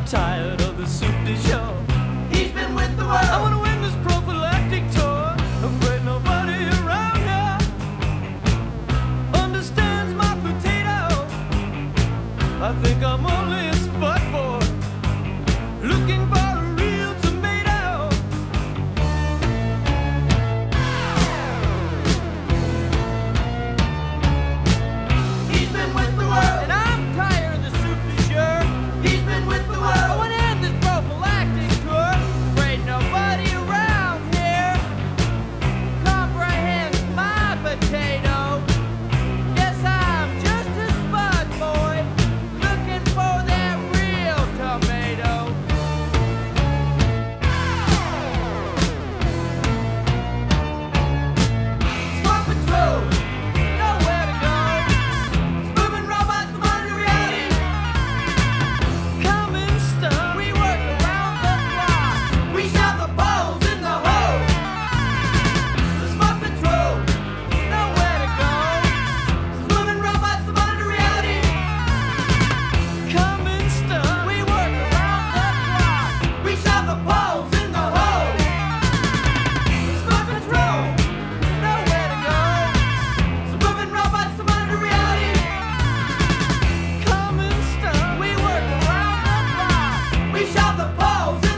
tired of the soup de jour. He's been with the world. I wanna win this prophylactic tour. Afraid nobody around here understands my potato. I think I'm only a spot boy looking for a real tomato. He's been with the world. And I'm tired of the soup de jour. He's been with the I world. wanna end this prophylactic tour. Afraid nobody around here comprehends my potato. Guess I'm just a spud boy looking for that real tomato. Spot Patrol. Nowhere to go. Moving robots from under reality. Common stuff. We work around the clock. We shove the balls in the hole. The Spot Patrol. Nowhere to go. Moving robots from under reality. Common stuff. We work around the clock. We shove the balls in the hole. The Spot Patrol. Nowhere to go. Moving robots from under reality. Common stuff. We work around the clock. We shove the balls